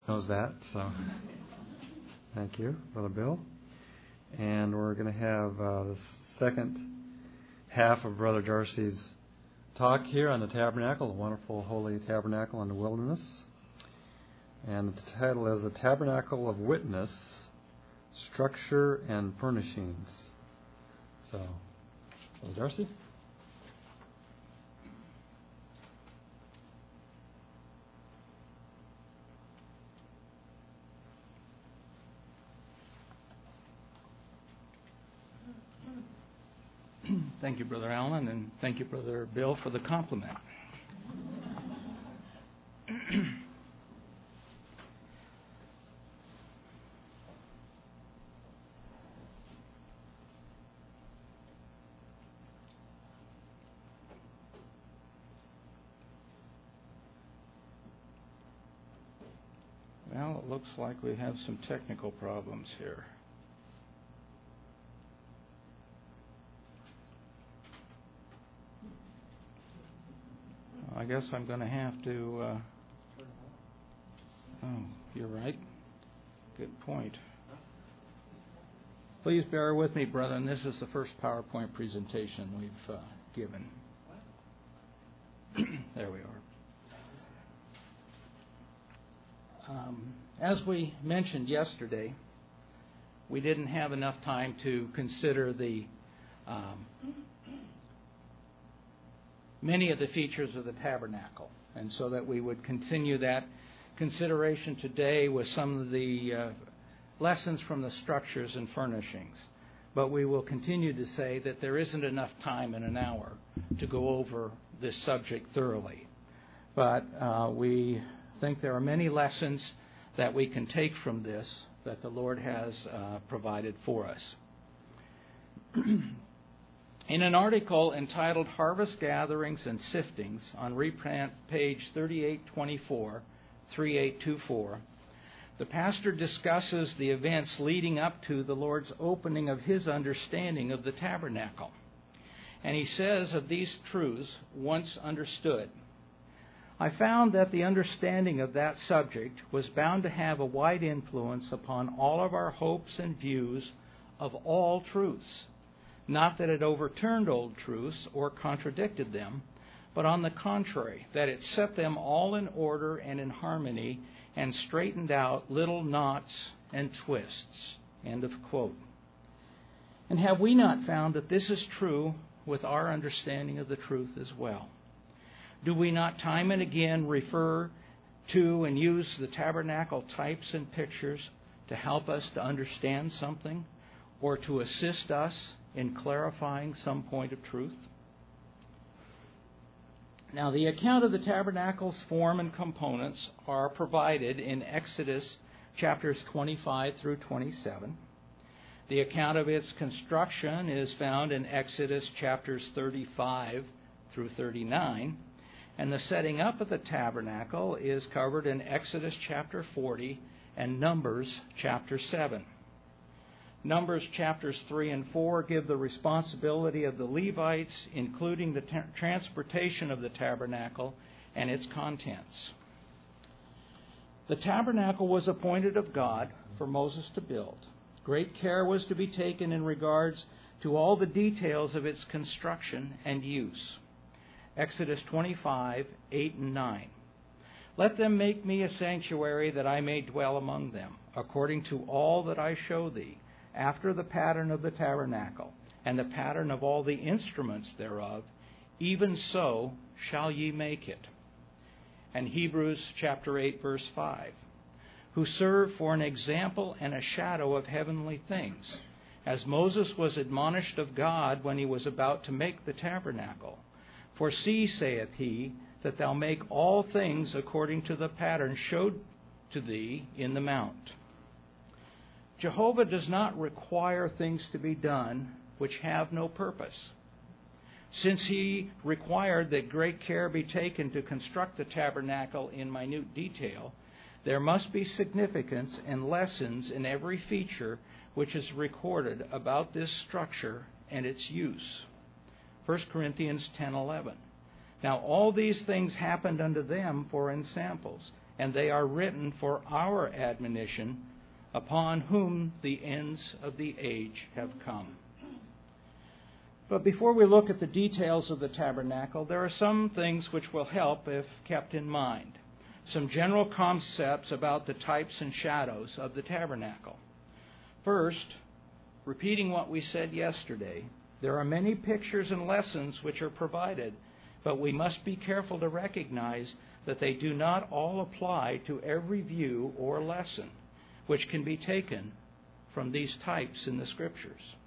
knows that, so thank you, Brother Bill. And we're going to have the second half of Brother Darcy's talk here on the tabernacle, the wonderful holy tabernacle in the wilderness. And the title is The Tabernacle of Witness, Structure and Furnishings. So, Brother Darcy? Thank you, Brother Allen, and thank you, Brother Bill, for the compliment. Well, it looks like we have some technical problems here. I guess I'm going to have to... Oh, you're right. Good point. Please bear with me, brethren. This is the first PowerPoint presentation we've given. There we are. As we mentioned yesterday, we didn't have enough time to consider the many of the features of the tabernacle, and so that we would continue that consideration today with some of the lessons from the structures and furnishings. But we will continue to say that there isn't enough time in an hour to go over this subject thoroughly. But we think there are many lessons that we can take from this that the Lord has provided for us. In an article entitled Harvest Gatherings and Siftings on reprint page 3824, the pastor discusses the events leading up to the Lord's opening of his understanding of the tabernacle. And he says of these truths, once understood, I found that the understanding of that subject was bound to have a wide influence upon all of our hopes and views of all truths. Not that it overturned old truths or contradicted them, but on the contrary, that it set them all in order and in harmony and straightened out little knots and twists. End of quote. And have we not found that this is true with our understanding of the truth as well? Do we not time and again refer to and use the tabernacle types and pictures to help us to understand something or to assist us in clarifying some point of truth? Now, the account of the tabernacle's form and components are provided in Exodus chapters 25 through 27. The account of its construction is found in Exodus chapters 35 through 39. And the setting up of the tabernacle is covered in Exodus chapter 40 and Numbers chapter 7. Numbers chapters 3 and 4 give the responsibility of the Levites, including the transportation of the tabernacle and its contents. The tabernacle was appointed of God for Moses to build. Great care was to be taken in regards to all the details of its construction and use. Exodus 25, 8 and 9. Let them make me a sanctuary that I may dwell among them, according to all that I show thee, after the pattern of the tabernacle, and the pattern of all the instruments thereof, even so shall ye make it. And Hebrews chapter 8, verse 5. Who serve for an example and a shadow of heavenly things, as Moses was admonished of God when he was about to make the tabernacle. For see, saith he, that thou make all things according to the pattern showed to thee in the mount. Jehovah does not require things to be done which have no purpose. Since he required that great care be taken to construct the tabernacle in minute detail, there must be significance and lessons in every feature which is recorded about this structure and its use. 1 Corinthians 10:11. Now all these things happened unto them for ensamples, and they are written for our admonition, upon whom the ends of the age have come. But before we look at the details of the tabernacle, there are some things which will help if kept in mind. Some general concepts about the types and shadows of the tabernacle. First, repeating what we said yesterday, there are many pictures and lessons which are provided, but we must be careful to recognize that they do not all apply to every view or lesson which can be taken from these types in the Scriptures.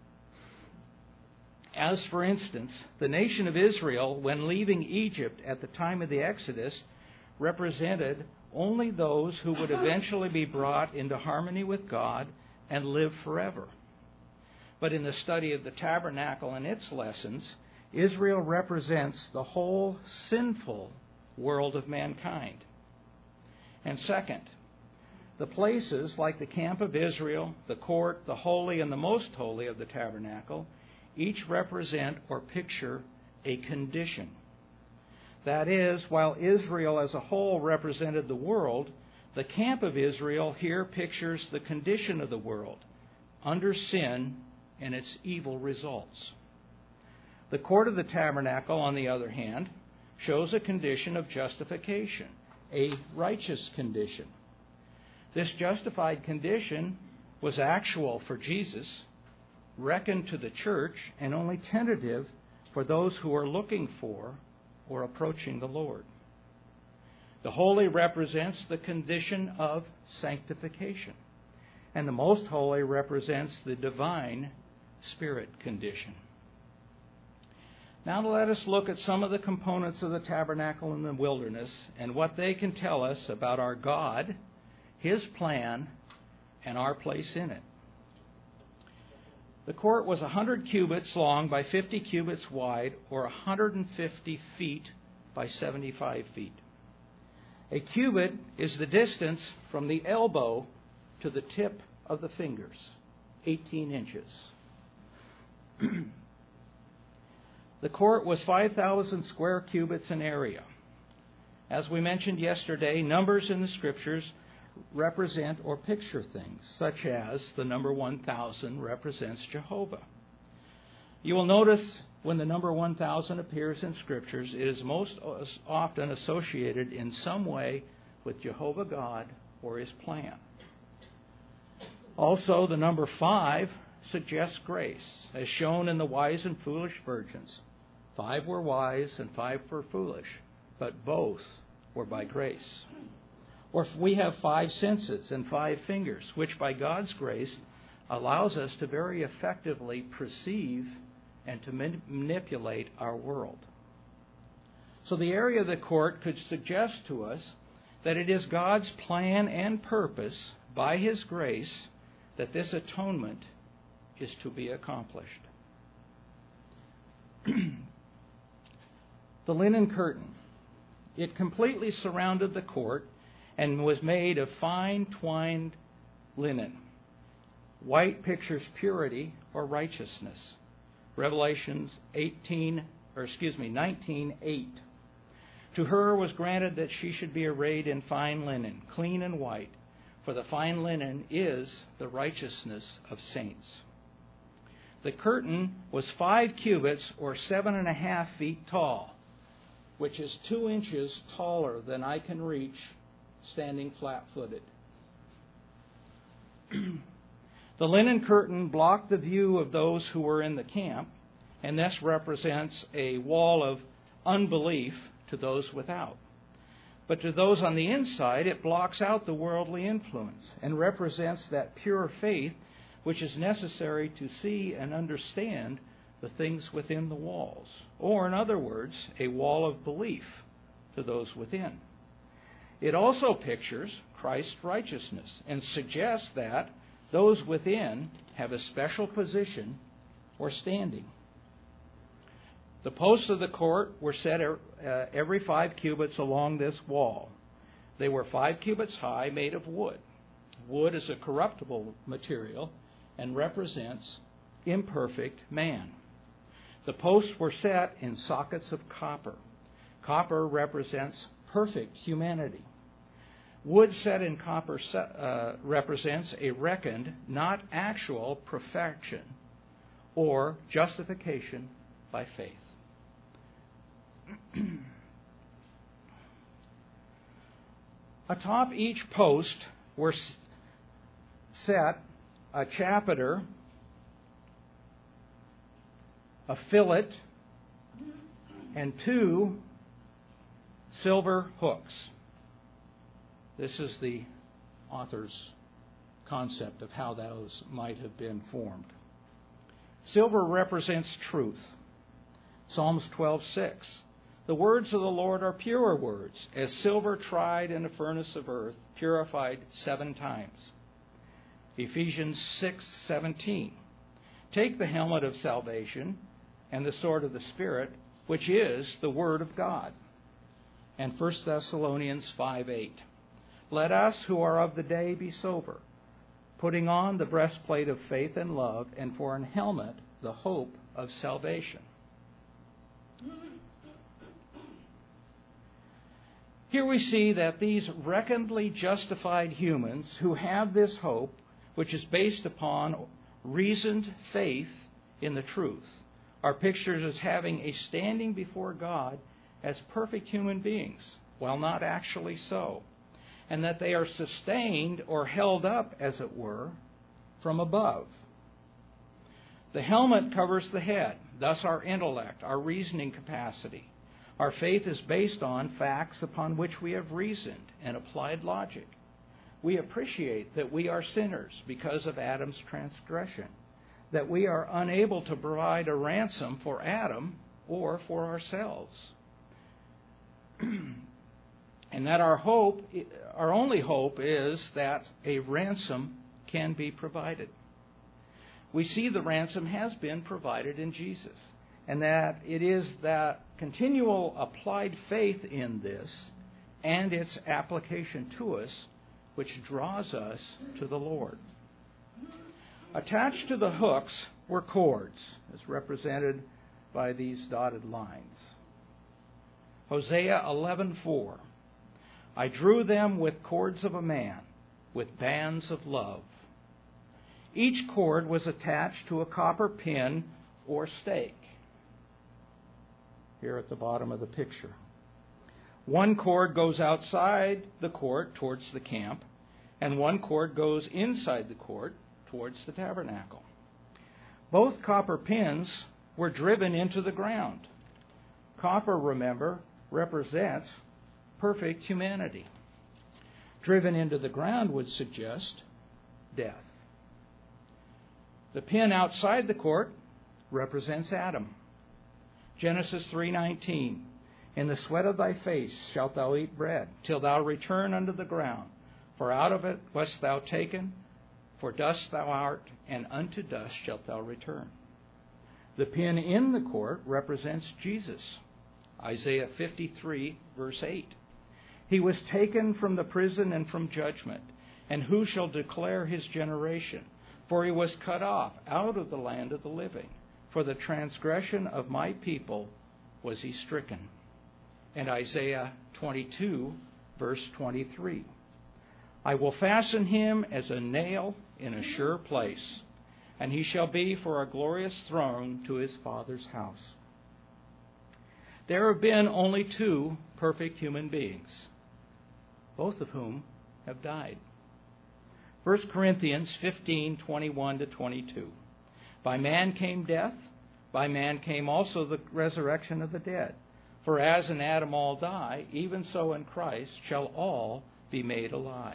As, for instance, the nation of Israel, when leaving Egypt at the time of the Exodus, represented only those who would eventually be brought into harmony with God and live forever. But in the study of the tabernacle and its lessons, Israel represents the whole sinful world of mankind. And second, the places like the camp of Israel, the court, the holy, and the most holy of the tabernacle each represent or picture a condition. That is, while Israel as a whole represented the world, the camp of Israel here pictures the condition of the world under sin and its evil results. The court of the tabernacle, on the other hand, shows a condition of justification, a righteous condition. This justified condition was actual for Jesus, reckoned to the church, and only tentative for those who are looking for or approaching the Lord. The holy represents the condition of sanctification, and the most holy represents the divine spirit condition. Now let us look at some of the components of the tabernacle in the wilderness and what they can tell us about our God, His plan, and our place in it. The court was 100 cubits long by 50 cubits wide, or 150 feet by 75 feet. A cubit is the distance from the elbow to the tip of the fingers, 18 inches. The court was 5,000 square cubits in area. As we mentioned yesterday, numbers in the Scriptures represent or picture things, such as the number 1,000 represents Jehovah. You will notice when the number 1,000 appears in Scriptures, it is most often associated in some way with Jehovah God or His plan. Also, the number 5 suggests grace, as shown in the wise and foolish virgins. 5 were wise and 5 were foolish, but both were by grace. Or we have 5 senses and 5 fingers, which by God's grace allows us to very effectively perceive and to manipulate our world. So the area of the court could suggest to us that it is God's plan and purpose, by His grace, that this atonement is to be accomplished. The linen curtain. It completely surrounded the court and was made of fine twined linen. White pictures purity or righteousness. Revelations 19:8. To her was granted that she should be arrayed in fine linen, clean and white, for the fine linen is the righteousness of saints. The curtain was 5 cubits or 7.5 feet tall, which is 2 inches taller than I can reach standing flat-footed. The linen curtain blocked the view of those who were in the camp, and this represents a wall of unbelief to those without. But to those on the inside, it blocks out the worldly influence and represents that pure faith which is necessary to see and understand the things within the walls. Or, in other words, a wall of belief to those within. It also pictures Christ's righteousness and suggests that those within have a special position or standing. The posts of the court were set every 5 cubits along this wall. They were 5 cubits high, made of wood. Wood is a corruptible material and represents imperfect man. The posts were set in sockets of copper. Copper represents perfect humanity. Wood set in copper represents a reckoned, not actual perfection or justification by faith. Atop each post were set a chapiter, a fillet, and 2 silver hooks. This is the author's concept of how those might have been formed. Silver represents truth. Psalms 12:6. The words of the Lord are pure words, as silver tried in a furnace of earth, purified 7 times. Ephesians 6:17. Take the helmet of salvation and the sword of the Spirit, which is the Word of God. And 1 Thessalonians 5:8. Let us who are of the day be sober, putting on the breastplate of faith and love, and for an helmet the hope of salvation. Here we see that these reckonedly justified humans who have this hope, which is based upon reasoned faith in the truth, are pictured as having a standing before God as perfect human beings, while not actually so, and that they are sustained or held up, as it were, from above. The helmet covers the head, thus our intellect, our reasoning capacity. Our faith is based on facts upon which we have reasoned and applied logic. We appreciate that we are sinners because of Adam's transgression, that we are unable to provide a ransom for Adam or for ourselves, and that our only hope is that a ransom can be provided. We see the ransom has been provided in Jesus, and that it is that continual applied faith in this and its application to us which draws us to the Lord. Attached to the hooks were cords, as represented by these dotted lines. Hosea 11:4. I drew them with cords of a man, with bands of love. Each cord was attached to a copper pin or stake. Here at the bottom of the picture. One cord goes outside the court towards the camp, and one cord goes inside the court towards the tabernacle. Both copper pins were driven into the ground. Copper, remember, represents perfect humanity. Driven into the ground would suggest death. The pin outside the court represents Adam. Genesis 3:19. In the sweat of thy face shalt thou eat bread, till thou return unto the ground. For out of it wast thou taken, for dust thou art, and unto dust shalt thou return. The pin in the court represents Jesus. Isaiah 53, verse 8. He was taken from the prison and from judgment, and who shall declare his generation? For he was cut off out of the land of the living. For the transgression of my people was he stricken. And Isaiah 22, verse 23. I will fasten him as a nail in a sure place, and he shall be for a glorious throne to his Father's house. There have been only 2 perfect human beings, both of whom have died. 1 Corinthians 15:21-22. By man came death, by man came also the resurrection of the dead. For as in Adam all die, even so in Christ shall all be made alive.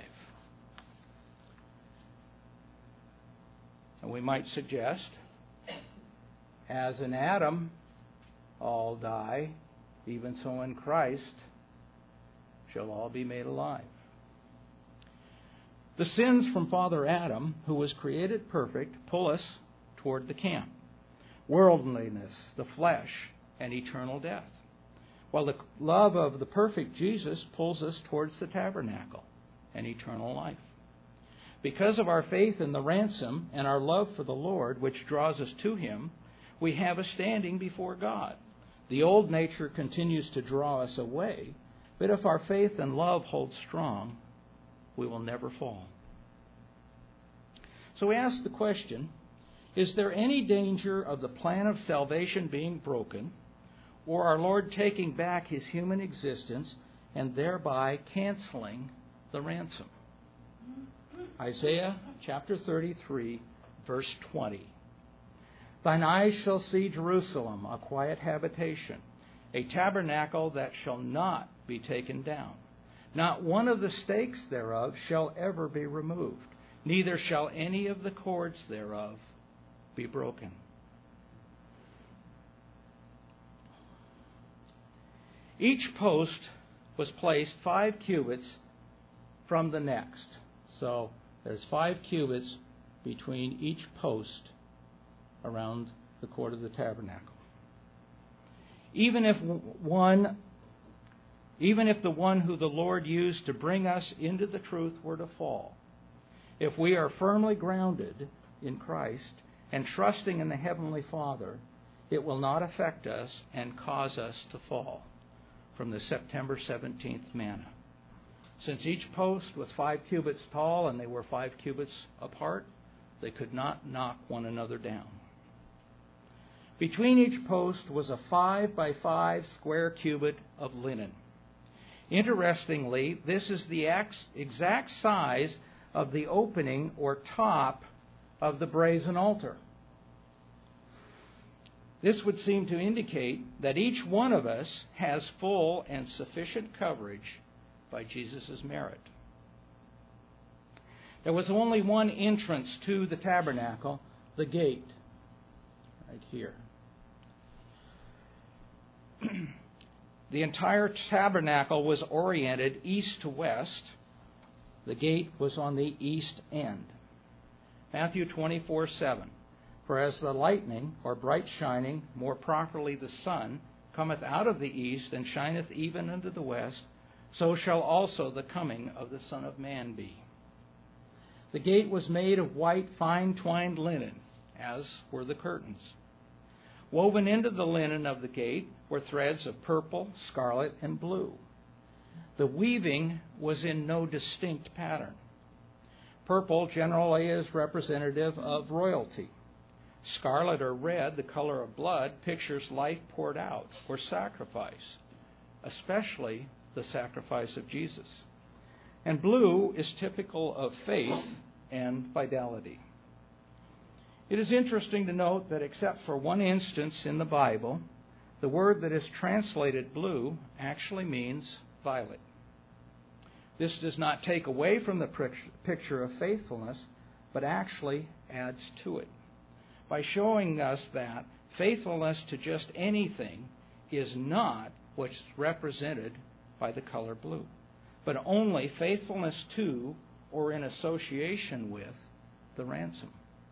And we might suggest, as in Adam all die, even so in Christ shall all be made alive. The sins from Father Adam, who was created perfect, pull us toward the camp. Worldliness, the flesh, and eternal death. While the love of the perfect Jesus pulls us towards the tabernacle and eternal life. Because of our faith in the ransom and our love for the Lord, which draws us to Him, we have a standing before God. The old nature continues to draw us away, but if our faith and love hold strong, we will never fall. So we ask the question, is there any danger of the plan of salvation being broken, or our Lord taking back his human existence and thereby canceling the ransom? Isaiah chapter 33, verse 20. Thine eyes shall see Jerusalem, a quiet habitation, a tabernacle that shall not be taken down. Not one of the stakes thereof shall ever be removed, neither shall any of the cords thereof be broken. Each post was placed 5 cubits from the next. So there's 5 cubits between each post around the court of the tabernacle. Even if the one who the Lord used to bring us into the truth were to fall, if we are firmly grounded in Christ and trusting in the Heavenly Father, it will not affect us and cause us to fall from the September 17th manna. Since each post was 5 cubits tall and they were 5 cubits apart, they could not knock one another down. Between each post was a 5 by 5 square cubit of linen. Interestingly, this is the exact size of the opening or top of the brazen altar. This would seem to indicate that each one of us has full and sufficient coverage by Jesus' merit. There was only one entrance to the tabernacle, the gate, right here. The entire tabernacle was oriented east to west. The gate was on the east end. Matthew 24:7. For as the lightning, or bright shining, more properly the sun, cometh out of the east and shineth even unto the west, so shall also the coming of the Son of Man be. The gate was made of white, fine twined linen, as were the curtains. Woven into the linen of the gate were threads of purple, scarlet, and blue. The weaving was in no distinct pattern. Purple generally is representative of royalty. Scarlet or red, the color of blood, pictures life poured out or sacrifice, especially the sacrifice of Jesus. And blue is typical of faith and fidelity. It is interesting to note that except for one instance in the Bible, the word that is translated blue actually means violet. This does not take away from the picture of faithfulness, but actually adds to it, by showing us that faithfulness to just anything is not what's represented by the color blue, but only faithfulness to or in association with the ransom.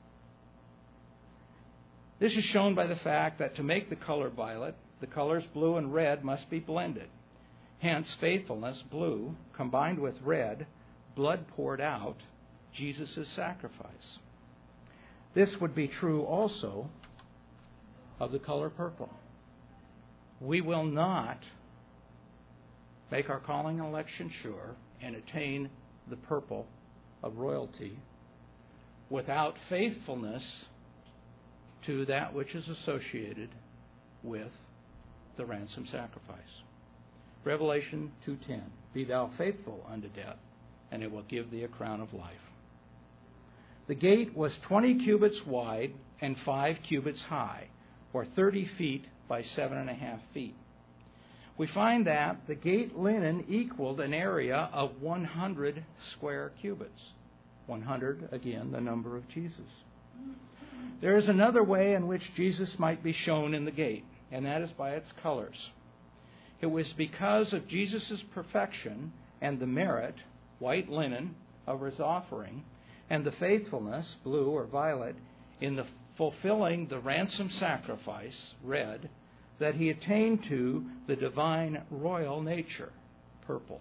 This is shown by the fact that to make the color violet, the colors blue and red must be blended. Hence, faithfulness, blue, combined with red, blood poured out, Jesus' sacrifice. This would be true also of the color purple. We will not make our calling and election sure and attain the purple of royalty without faithfulness to that which is associated with the ransom sacrifice. Revelation 2:10, Be thou faithful unto death, and it will give thee a crown of life. The gate was 20 cubits wide and 5 cubits high, or 30 feet by 7.5 feet. We find that the gate linen equaled an area of 100 square cubits. 100, again, the number of Jesus. There is another way in which Jesus might be shown in the gate, and that is by its colors. It was because of Jesus' perfection and the merit, white linen, of his offering, and the faithfulness, blue or violet, in the fulfilling the ransom sacrifice, red, that he attained to the divine royal nature, purple.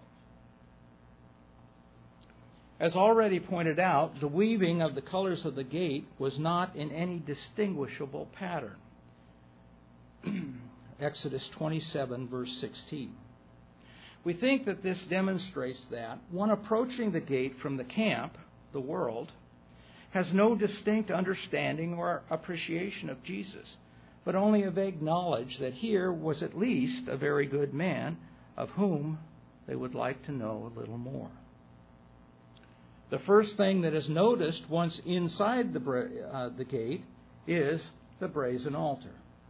As already pointed out, the weaving of the colors of the gate was not in any distinguishable pattern. Exodus 27, verse 16. We think that this demonstrates that one approaching the gate from the camp, the world, has no distinct understanding or appreciation of Jesus, but only a vague knowledge that here was at least a very good man of whom they would like to know a little more. The first thing that is noticed once inside the gate is the brazen altar.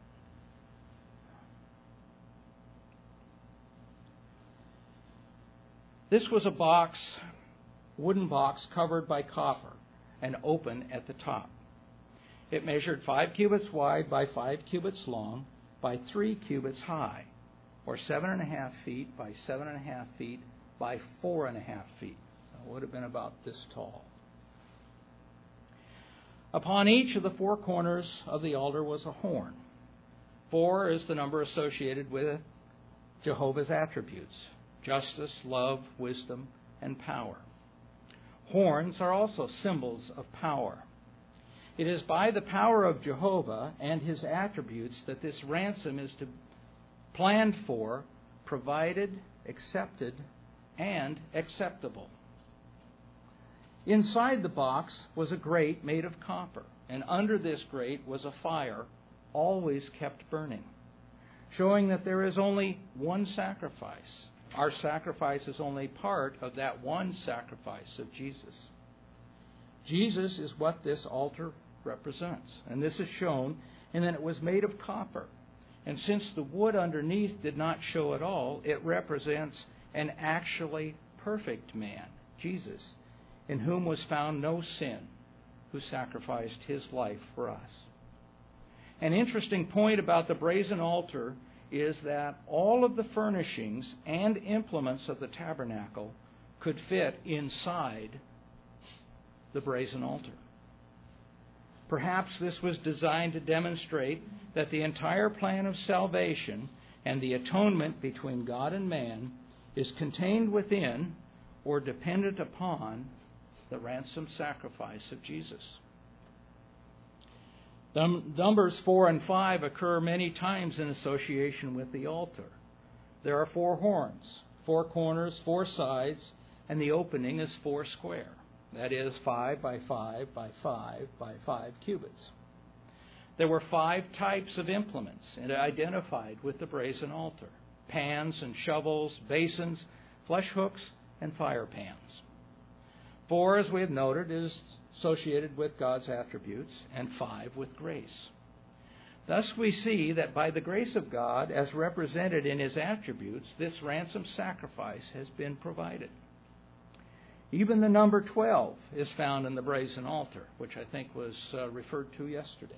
This was a wooden box covered by copper and open at the top. It measured 5 cubits wide by 5 cubits long by 3 cubits high, or 7.5 feet by 7.5 feet by 4.5 feet. It would have been about this tall. Upon each of the 4 corners of the altar was a horn. 4 is the number associated with Jehovah's attributes: justice, love, wisdom, and power. Horns are also symbols of power. It is by the power of Jehovah and his attributes that this ransom is planned for, provided, accepted, and acceptable. Inside the box was a grate made of copper, and under this grate was a fire always kept burning, showing that there is only one sacrifice. Our sacrifice is only part of that one sacrifice of Jesus. Jesus is what this altar represents, and this is shown in that it was made of copper. And since the wood underneath did not show at all, it represents an actually perfect man, Jesus, in whom was found no sin, who sacrificed his life for us. An interesting point about the brazen altar is that all of the furnishings and implements of the tabernacle could fit inside the brazen altar. Perhaps this was designed to demonstrate that the entire plan of salvation and the atonement between God and man is contained within or dependent upon the ransom sacrifice of Jesus. Numbers 4 and 5 occur many times in association with the altar. There are 4 horns, 4 corners, 4 sides, and the opening is 4 square. That is 5 by 5 by 5 by 5 cubits. There were 5 types of implements identified with the brazen altar: pans and shovels, basins, flesh hooks, and fire pans. 4, as we have noted, is associated with God's attributes, and 5 with grace. Thus we see that by the grace of God, as represented in his attributes, this ransom sacrifice has been provided. Even the number 12 is found in the brazen altar, which I think was referred to yesterday.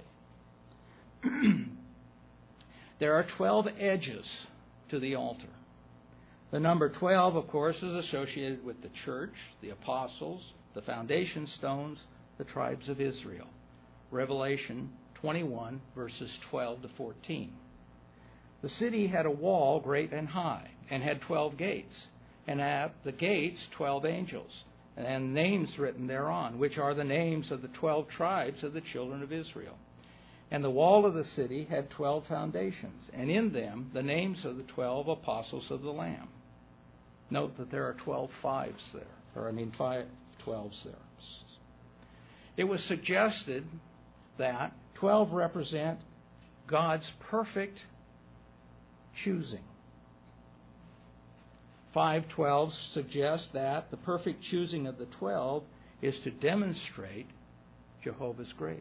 There are 12 edges to the altar. The number 12, of course, is associated with the church, the apostles, the foundation stones, the tribes of Israel. Revelation 21, verses 12 to 14. The city had a wall great and high, and had 12 gates, and at the gates 12 angels, and names written thereon, which are the names of the 12 tribes of the children of Israel. And the wall of the city had 12 foundations, and in them the names of the 12 apostles of the Lamb. Note that there are 12 5s there, 5 12s there. It was suggested that 12 represent God's perfect choosing. 5 12s suggest that the perfect choosing of the 12 is to demonstrate Jehovah's grace.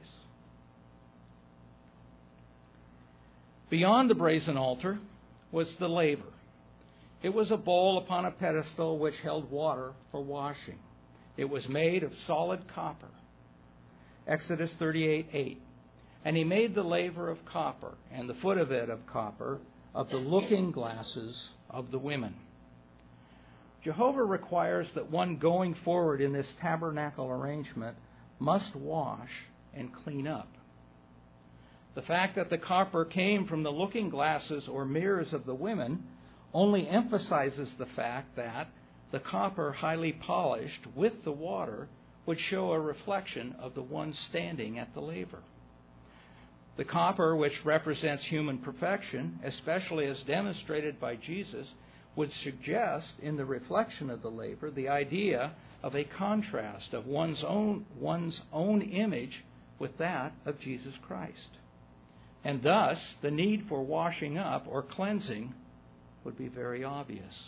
Beyond the brazen altar was the laver. It was a bowl upon a pedestal which held water for washing. It was made of solid copper. Exodus 38:8. And he made the laver of copper, and the foot of it of copper, of the looking glasses of the women. Jehovah requires that one going forward in this tabernacle arrangement must wash and clean up. The fact that the copper came from the looking glasses or mirrors of the women only emphasizes the fact that the copper, highly polished with the water, would show a reflection of the one standing at the laver. The copper, which represents human perfection, especially as demonstrated by Jesus, would suggest, in the reflection of the laver, the idea of a contrast of one's own image with that of Jesus Christ. And thus, the need for washing up or cleansing would be very obvious.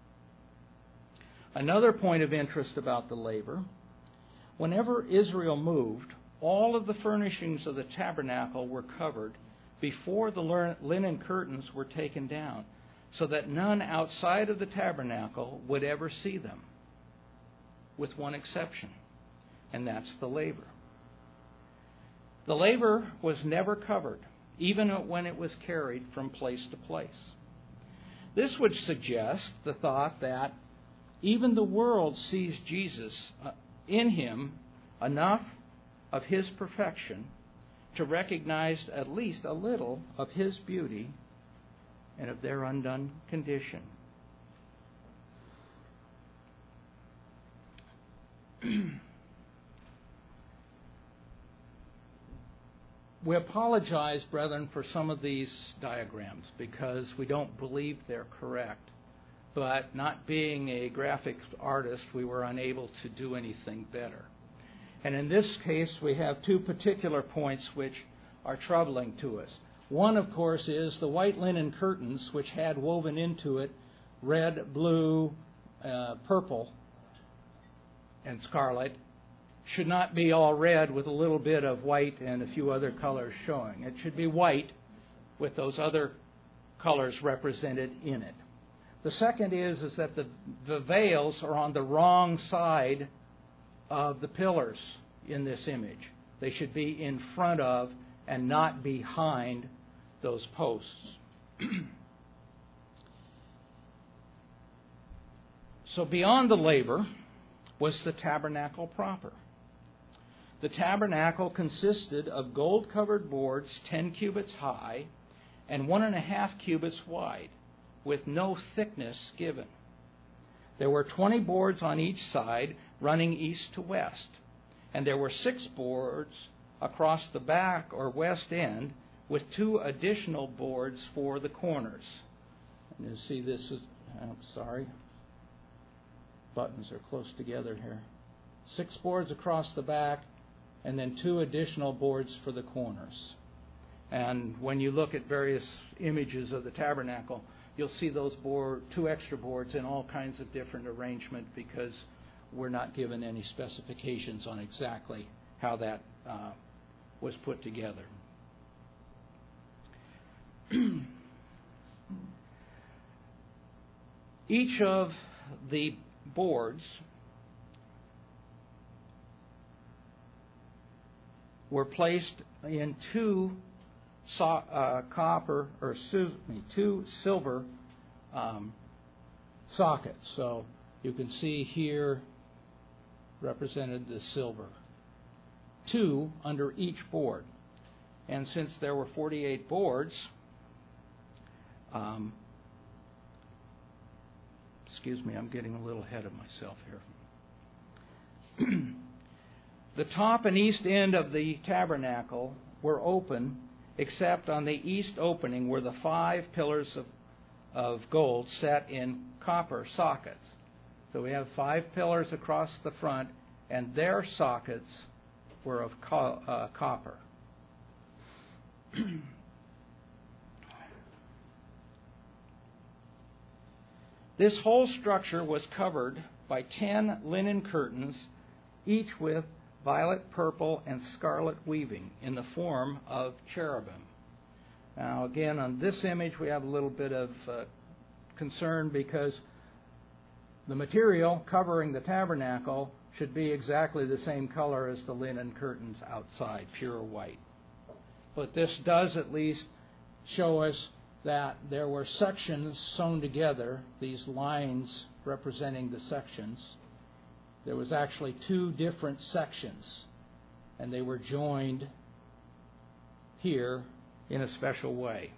Another point of interest about the laver, whenever Israel moved, all of the furnishings of the tabernacle were covered before the linen curtains were taken down, so that none outside of the tabernacle would ever see them, with one exception, and that's the laver. The laver was never covered, even when it was carried from place to place. This would suggest the thought that even the world sees Jesus in him enough of his perfection to recognize at least a little of his beauty and of their undone condition. We apologize, brethren, for some of these diagrams because we don't believe they're correct. But not being a graphic artist, we were unable to do anything better. And in this case, we have two particular points which are troubling to us. One, of course, is the white linen curtains, which had woven into it red, blue, purple, and scarlet, should not be all red with a little bit of white and a few other colors showing. It should be white with those other colors represented in it. The second is that the veils are on the wrong side of the pillars in this image. They should be in front of and not behind those posts. So beyond the laver was the tabernacle proper. The tabernacle consisted of gold-covered boards 10 cubits high and 1.5 cubits wide, with no thickness given. There were 20 boards on each side, running east to west, and there were 6 boards across the back or west end, with 2 additional boards for the corners. And you see this is, buttons are close together here. 6 boards across the back, and then 2 additional boards for the corners. And when you look at various images of the tabernacle, you'll see those 2 extra boards in all kinds of different arrangement because we're not given any specifications on exactly how that was put together. Each of the boards were placed in 2 silver sockets. So you can see here represented the silver. 2 under each board. And since there were 48 boards, excuse me, I'm getting a little ahead of myself here. The top and east end of the tabernacle were open, except on the east opening were the 5 pillars of gold set in copper sockets. So we have 5 pillars across the front, and their sockets were of copper. This whole structure was covered by 10 linen curtains, each with violet, purple, and scarlet weaving in the form of cherubim. Now, again, on this image, we have a little bit of concern because the material covering the tabernacle should be exactly the same color as the linen curtains outside, pure white. But this does at least show us that there were sections sewn together, these lines representing the sections. There was actually 2 different sections, and they were joined here in a special way.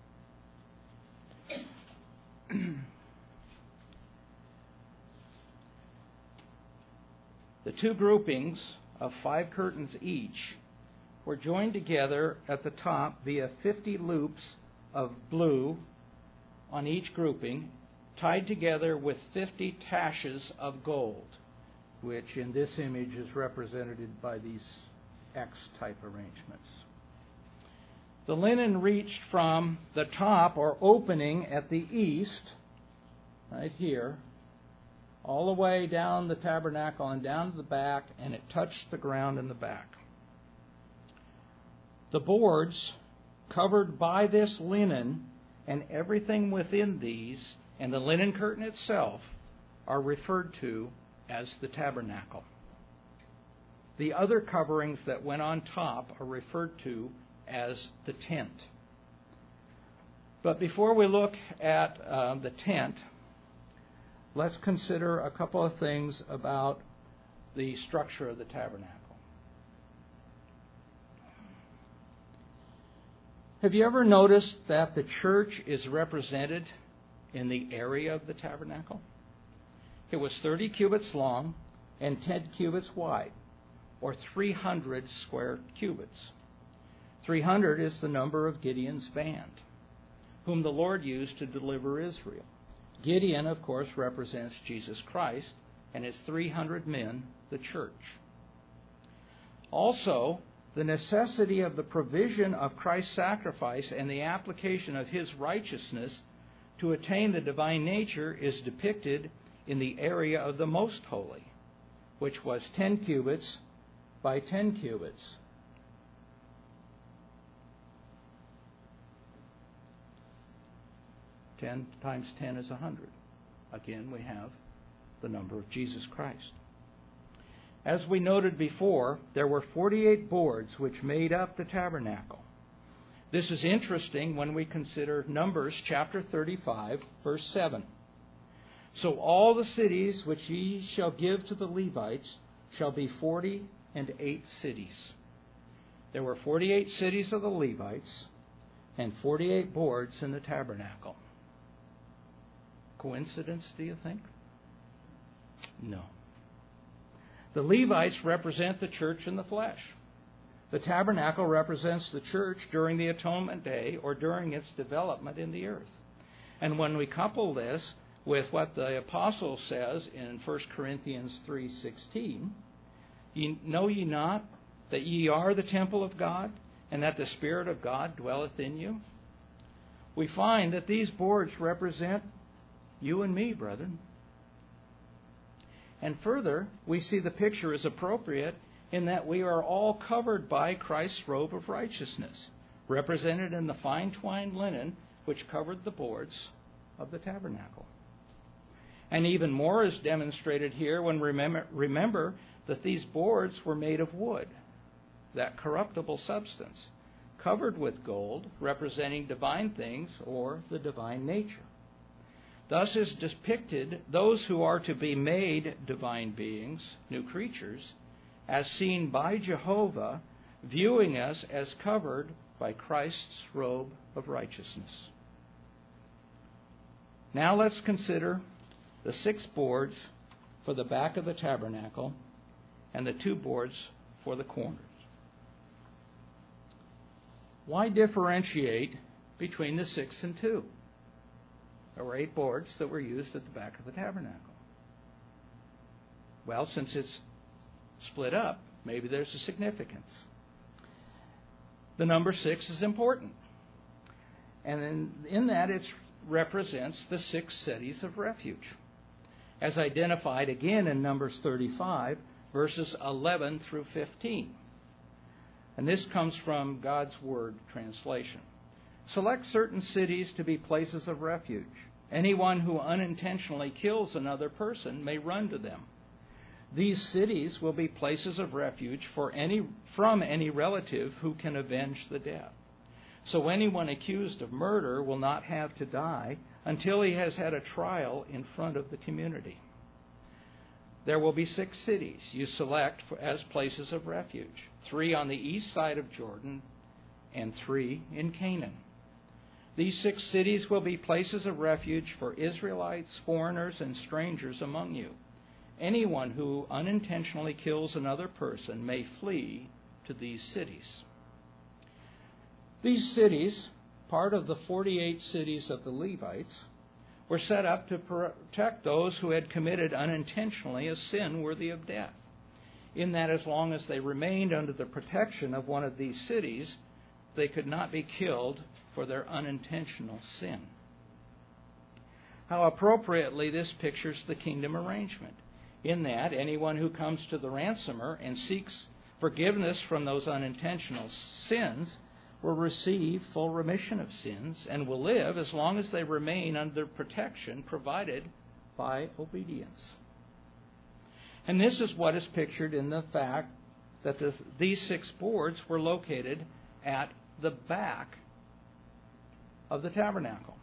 The 2 groupings of 5 curtains each were joined together at the top via 50 loops of blue on each grouping tied together with 50 taches of gold, which in this image is represented by these X-type arrangements. The linen reached from the top or opening at the east, right here, all the way down the tabernacle and down to the back, and it touched the ground in the back. The boards covered by this linen and everything within these, and the linen curtain itself, are referred to as the tabernacle. The other coverings that went on top are referred to as the tent. But before we look at the tent, let's consider a couple of things about the structure of the tabernacle. Have you ever noticed that the church is represented in the area of the tabernacle? It was 30 cubits long and 10 cubits wide, or 300 square cubits. 300 is the number of Gideon's band, whom the Lord used to deliver Israel. Gideon, of course, represents Jesus Christ, and his 300 men, the church. Also, the necessity of the provision of Christ's sacrifice and the application of his righteousness to attain the divine nature is depicted in the area of the most holy, which was 10 cubits by 10 cubits. Ten times 10 is 100. Again, we have the number of Jesus Christ. As we noted before, there were 48 boards which made up the tabernacle. This is interesting when we consider Numbers chapter 35, verse 7. So all the cities which ye shall give to the Levites shall be 48 cities. There were 48 cities of the Levites and 48 boards in the tabernacle. Coincidence, do you think? No. The Levites represent the church in the flesh. The tabernacle represents the church during the atonement day or during its development in the earth. And when we couple this with what the apostle says in 1 Corinthians 3:16, know ye not that ye are the temple of God, and that the Spirit of God dwelleth in you? We find that these boards represent you and me, brethren. And further, we see the picture is appropriate in that we are all covered by Christ's robe of righteousness, represented in the fine twined linen which covered the boards of the tabernacle. And even more is demonstrated here when remember that these boards were made of wood, that corruptible substance, covered with gold, representing divine things or the divine nature. Thus is depicted those who are to be made divine beings, new creatures, as seen by Jehovah, viewing us as covered by Christ's robe of righteousness. Now let's consider the 6 boards for the back of the tabernacle and the 2 boards for the corners. Why differentiate between the 6 and 2? There were 8 boards that were used at the back of the tabernacle. Well, since it's split up, maybe there's a significance. The number 6 is important. And in that it represents the 6 cities of refuge, as identified again in Numbers 35, verses 11 through 15. And this comes from God's Word translation. Select certain cities to be places of refuge. Anyone who unintentionally kills another person may run to them. These cities will be places of refuge from any relative who can avenge the death. So anyone accused of murder will not have to die until he has had a trial in front of the community. There will be 6 cities you select as places of refuge, 3 on the east side of Jordan and 3 in Canaan. These 6 cities will be places of refuge for Israelites, foreigners, and strangers among you. Anyone who unintentionally kills another person may flee to these cities. These cities, part of the 48 cities of the Levites, were set up to protect those who had committed unintentionally a sin worthy of death, in that as long as they remained under the protection of one of these cities, they could not be killed for their unintentional sin. How appropriately this pictures the kingdom arrangement, in that anyone who comes to the ransomer and seeks forgiveness from those unintentional sins will receive full remission of sins and will live as long as they remain under protection provided by obedience. And this is what is pictured in the fact that these 6 boards were located at the back of the tabernacle.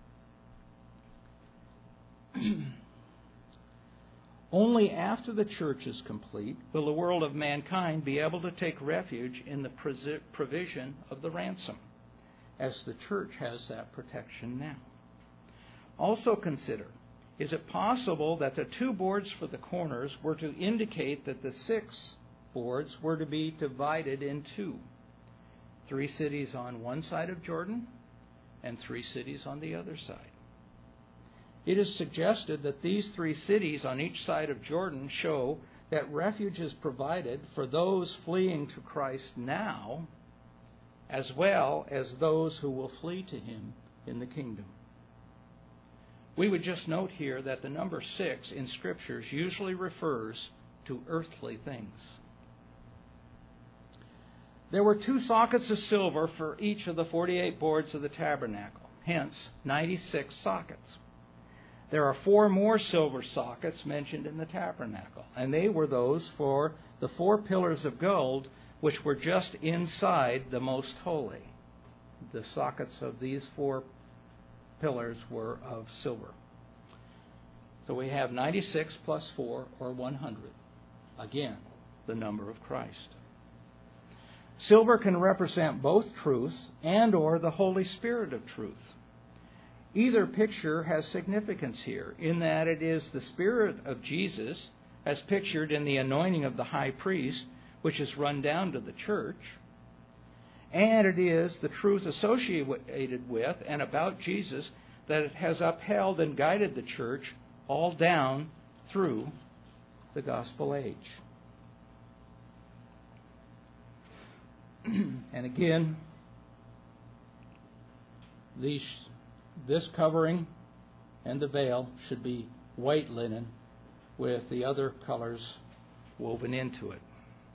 Only after the church is complete will the world of mankind be able to take refuge in the provision of the ransom, as the church has that protection now. Also consider, is it possible that the 2 boards for the corners were to indicate that the 6 boards were to be divided in 2? 3 cities on one side of Jordan and 3 cities on the other side. It is suggested that these 3 cities on each side of Jordan show that refuge is provided for those fleeing to Christ now, as well as those who will flee to him in the kingdom. We would just note here that the number 6 in Scriptures usually refers to earthly things. There were 2 sockets of silver for each of the 48 boards of the tabernacle, hence 96 sockets. There are 4 more silver sockets mentioned in the tabernacle, and they were those for the 4 pillars of gold which were just inside the most holy. The sockets of these 4 pillars were of silver. So we have 96 plus 4, or 100. Again, the number of Christ. Silver can represent both truth and or the Holy Spirit of truth. Either picture has significance here, in that it is the Spirit of Jesus, as pictured in the anointing of the high priest, which is run down to the church, and it is the truth associated with and about Jesus that it has upheld and guided the church all down through the gospel age. And again, this covering and the veil should be white linen with the other colors woven into it.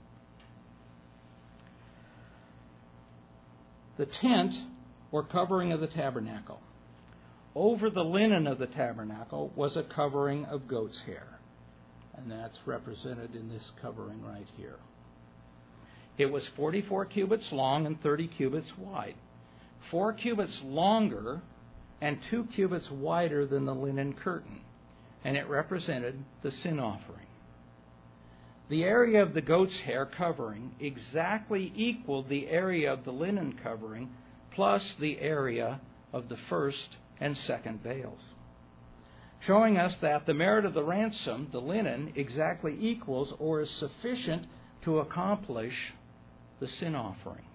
The tent or covering of the tabernacle. Over the linen of the tabernacle was a covering of goat's hair. And that's represented in this covering right here. It was 44 cubits long and 30 cubits wide. 4 cubits longer and 2 cubits wider than the linen curtain. And it represented the sin offering. The area of the goat's hair covering exactly equaled the area of the linen covering plus the area of the first and second veils, showing us that the merit of the ransom, the linen, exactly equals or is sufficient to accomplish the sin offering.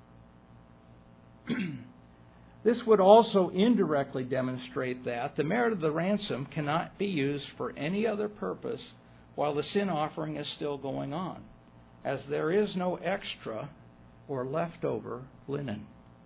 This would also indirectly demonstrate that the merit of the ransom cannot be used for any other purpose while the sin offering is still going on, as there is no extra or leftover linen.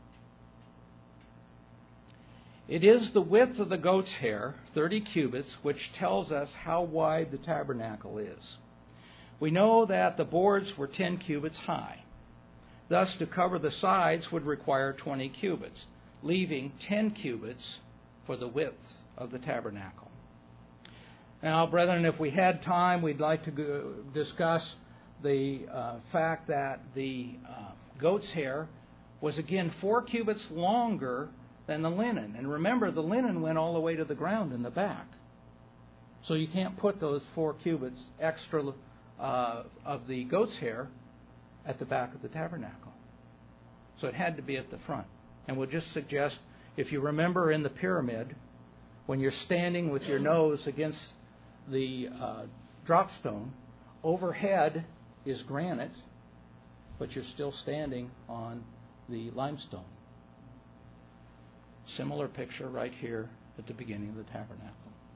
It is the width of the goat's hair, 30 cubits, which tells us how wide the tabernacle is. We know that the boards were 10 cubits high. Thus, to cover the sides would require 20 cubits, leaving 10 cubits for the width of the tabernacle. Now, brethren, if we had time, we'd like to discuss the fact that the goat's hair was again 4 cubits longer than the linen. And remember, the linen went all the way to the ground in the back. So you can't put those 4 cubits extra of the goat's hair at the back of the tabernacle. So it had to be at the front. And we'll just suggest, if you remember in the pyramid, when you're standing with your nose against the drop stone, overhead is granite, but you're still standing on the limestone. Similar picture right here at the beginning of the tabernacle.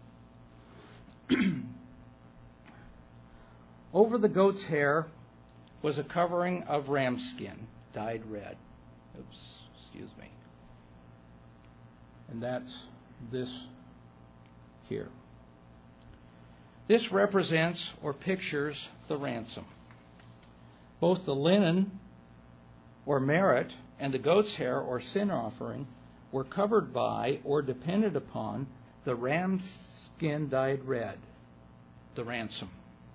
Over the goat's hair was a covering of ram skin, dyed red. Excuse me. And that's this here. This represents or pictures the ransom. Both the linen or merit and the goat's hair or sin offering were covered by or depended upon the ram skin dyed red, the ransom.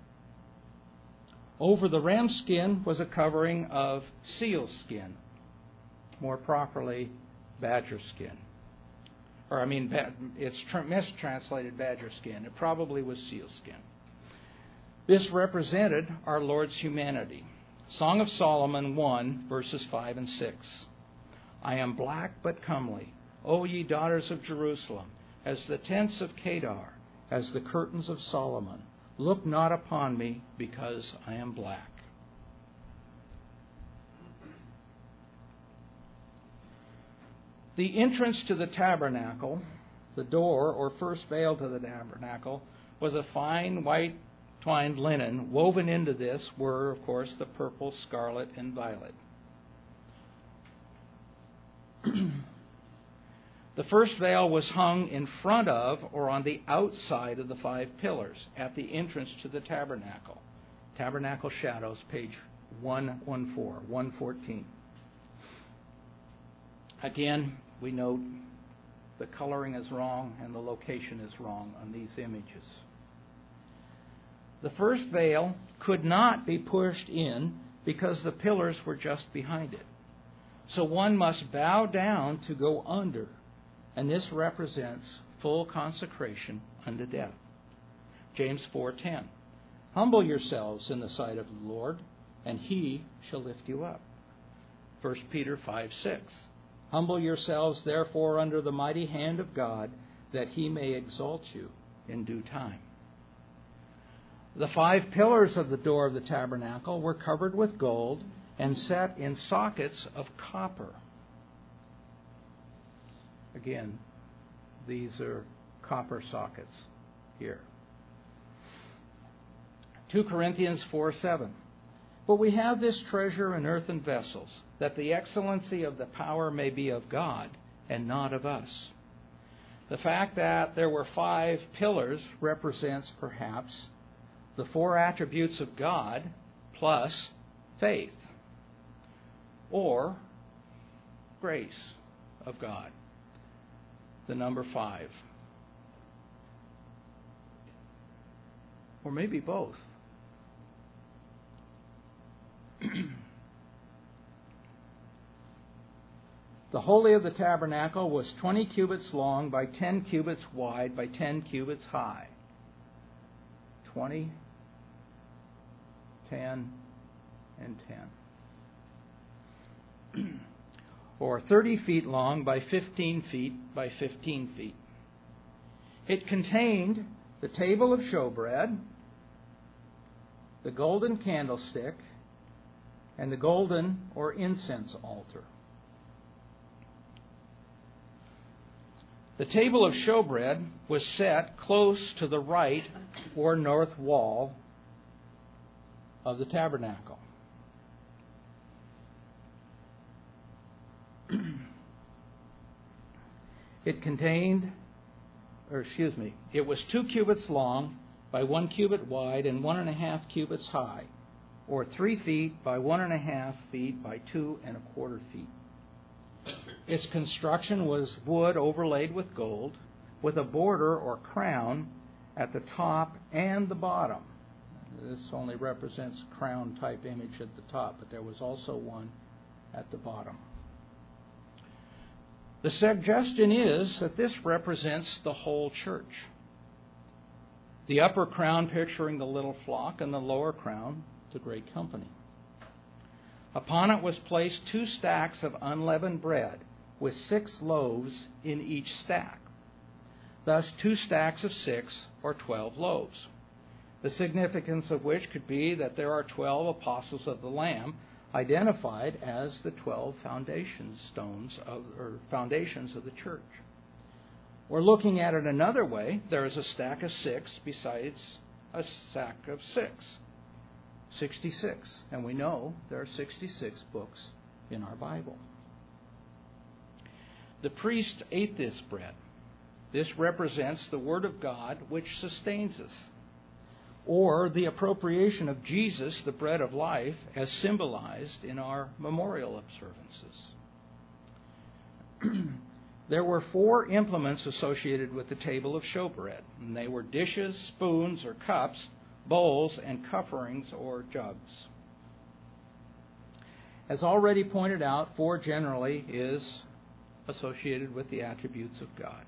Over the ram skin was a covering of seal skin, more properly badger skin. It's mistranslated badger skin. It probably was seal skin. This represented our Lord's humanity. Song of Solomon 1, verses 5 and 6. I am black but comely, O ye daughters of Jerusalem, as the tents of Kedar, as the curtains of Solomon. Look not upon me, because I am black. The entrance to the tabernacle, the door or first veil to the tabernacle, was a fine white twined linen. Woven into this were, of course, the purple, scarlet, and violet. The first veil was hung in front of or on the outside of the 5 pillars at the entrance to the tabernacle. Tabernacle Shadows, page 114. Again, we note the coloring is wrong and the location is wrong on these images. The first veil could not be pushed in because the pillars were just behind it. So one must bow down to go under, and this represents full consecration unto death. James 4:10. Humble yourselves in the sight of the Lord, and he shall lift you up. 1 Peter 5:6. Humble yourselves, therefore, under the mighty hand of God, that he may exalt you in due time. The 5 pillars of the door of the tabernacle were covered with gold and set in sockets of copper. Again, these are copper sockets here. 2 Corinthians 4:7. But we have this treasure in earthen vessels, that the excellency of the power may be of God and not of us. The fact that there were 5 pillars represents perhaps the 4 attributes of God plus faith or grace of God, the number 5. Or maybe both. The Holy of the Tabernacle was 20 cubits long by 10 cubits wide by 10 cubits high. 20, 10, and 10. Or 30 feet long by 15 feet by 15 feet. It contained the table of showbread, the golden candlestick, and the golden or incense altar. The table of showbread was set close to the right or north wall of the tabernacle. It was 2 cubits long by 1 cubit wide and 1.5 cubits high, or 3 feet by 1.5 feet by 2 1/4 feet. Its construction was wood overlaid with gold, with a border or crown at the top and the bottom. This only represents crown type image at the top, but there was also one at the bottom. The suggestion is that this represents the whole church. The upper crown picturing the little flock and the lower crown, the great company. Upon it was placed 2 stacks of unleavened bread with 6 loaves in each stack. Thus 2 stacks of 6 or 12 loaves. The significance of which could be that there are 12 apostles of the Lamb identified as the 12 foundations of the church. Or looking at it another way, there is a stack of 6 besides a stack of 6. 66. And we know there are 66 books in our Bible. The priest ate this bread. This represents the Word of God which sustains us, or the appropriation of Jesus, the bread of life, as symbolized in our memorial observances. There were 4 implements associated with the table of showbread, and they were dishes, spoons or cups, bowls, and coverings or jugs. As already pointed out, 4 generally is associated with the attributes of God.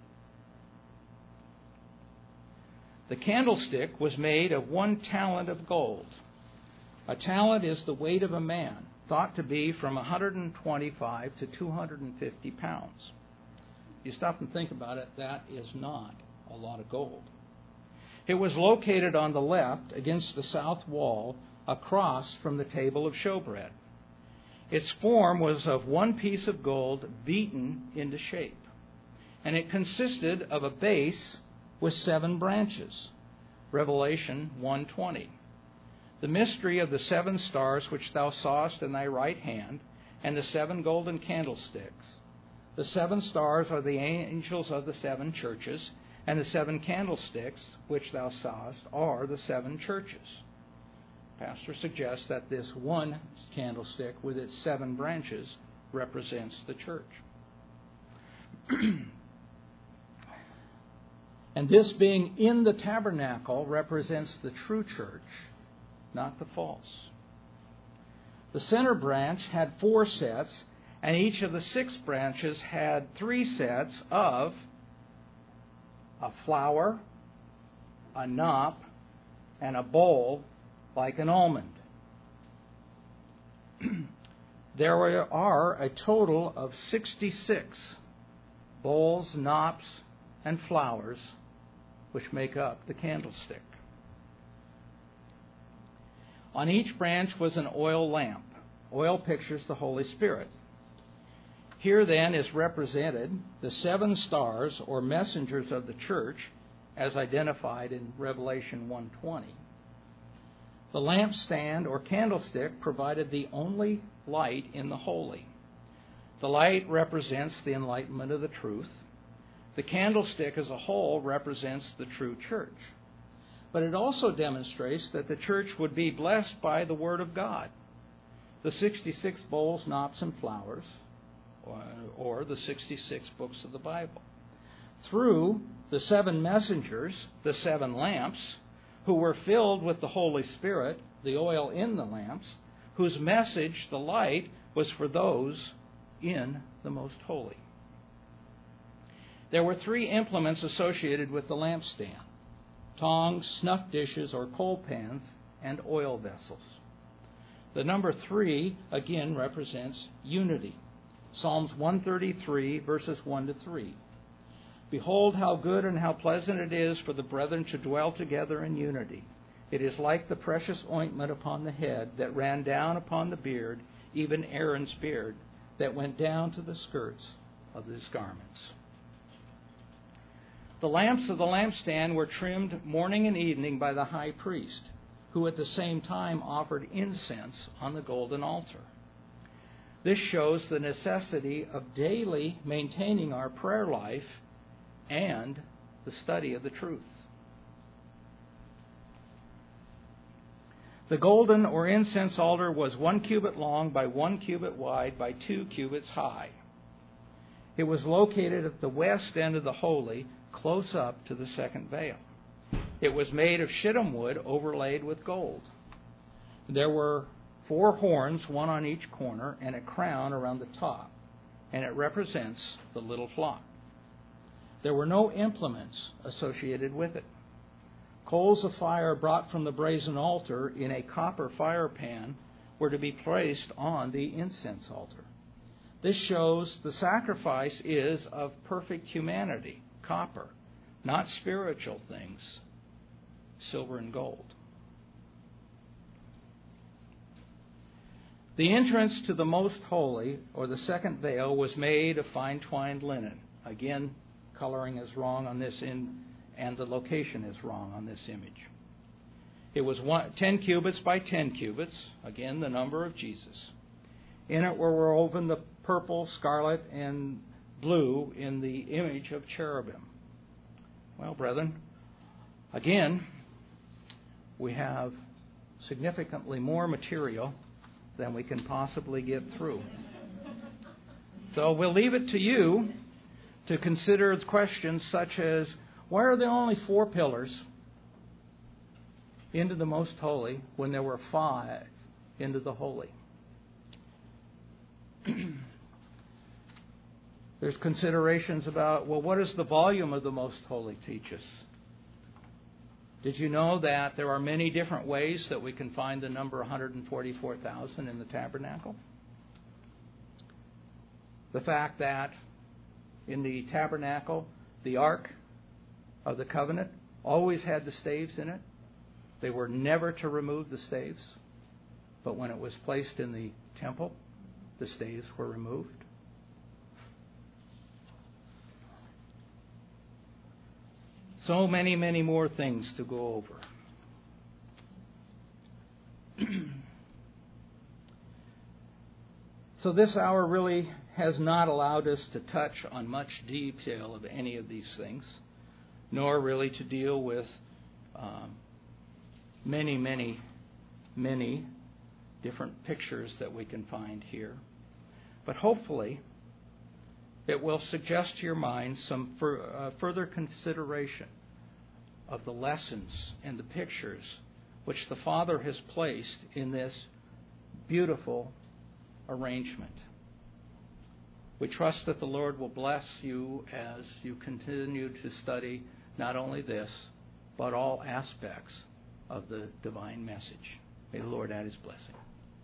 The candlestick was made of 1 talent of gold. A talent is the weight of a man, thought to be from 125 to 250 pounds. You stop and think about it, that is not a lot of gold. It was located on the left against the south wall across from the table of showbread. Its form was of 1 piece of gold beaten into shape, and it consisted of a base with 7 branches. Revelation 1:20. The mystery of the 7 stars which thou sawest in thy right hand, and the 7 golden candlesticks. The 7 stars are the angels of the 7 churches, and the 7 candlesticks which thou sawest are the 7 churches. Pastor suggests that this 1 candlestick with its 7 branches represents the church. And this being in the tabernacle represents the true church, not the false. The center branch had 4 sets, and each of the 6 branches had 3 sets of a flower, a knop, and a bowl like an almond. There are a total of 66 bowls, knops, and flowers which make up the candlestick. On each branch was an oil lamp. Oil pictures the Holy Spirit. Here then is represented the 7 stars or messengers of the church as identified in Revelation 1:20. The lampstand or candlestick provided the only light in the holy. The light represents the enlightenment of the truth. The candlestick as a whole represents the true church. But it also demonstrates that the church would be blessed by the Word of God. The 66 bowls, knops, and flowers, or the 66 books of the Bible. Through the 7 messengers, the 7 lamps, who were filled with the Holy Spirit, the oil in the lamps, whose message, the light, was for those in the most holy. There were 3 implements associated with the lampstand: tongs, snuff dishes or coal pans, and oil vessels. The number 3 again represents unity. Psalms 133 verses 1 to 3. Behold how good and how pleasant it is for the brethren to dwell together in unity. It is like the precious ointment upon the head that ran down upon the beard, even Aaron's beard, that went down to the skirts of his garments. The lamps of the lampstand were trimmed morning and evening by the high priest, who at the same time offered incense on the golden altar. This shows the necessity of daily maintaining our prayer life and the study of the truth. The golden or incense altar was 1 cubit long by 1 cubit wide by 2 cubits high. It was located at the west end of the holy, close up to the second veil. It was made of shittim wood overlaid with gold. There were 4 horns, 1 on each corner, and a crown around the top, and it represents the little flock. There were no implements associated with it. Coals of fire brought from the brazen altar in a copper fire pan were to be placed on the incense altar. This shows the sacrifice is of perfect humanity, copper, not spiritual things, silver and gold. The entrance to the most holy, or the second veil, was made of fine twined linen. Again, coloring is wrong on this and the location is wrong on this image. It was 10 cubits by 10 cubits, again the number of Jesus. In it were woven the purple, scarlet, and blue in the image of cherubim. Well, brethren, again, we have significantly more material than we can possibly get through. So we'll leave it to you to consider questions such as, why are there only 4 pillars into the most holy when there were 5 into the holy? There's considerations about, well, what does the volume of the most holy teach us? Did you know that there are many different ways that we can find the number 144,000 in the tabernacle? The fact that in the tabernacle, the Ark of the Covenant always had the staves in it. They were never to remove the staves. But when it was placed in the temple, the staves were removed. So many, many more things to go over. So this hour really has not allowed us to touch on much detail of any of these things, nor really to deal with many, many, many different pictures that we can find here. But hopefully, it will suggest to your mind some further consideration of the lessons and the pictures which the Father has placed in this beautiful arrangement. We trust that the Lord will bless you as you continue to study not only this, but all aspects of the divine message. May the Lord add His blessing.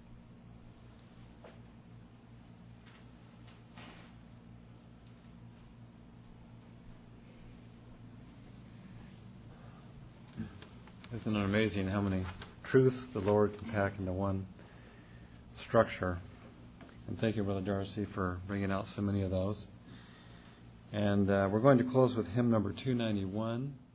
Isn't it amazing how many truths the Lord can pack into one structure? And thank you, Brother Darcy, for bringing out so many of those. And we're going to close with hymn number 291.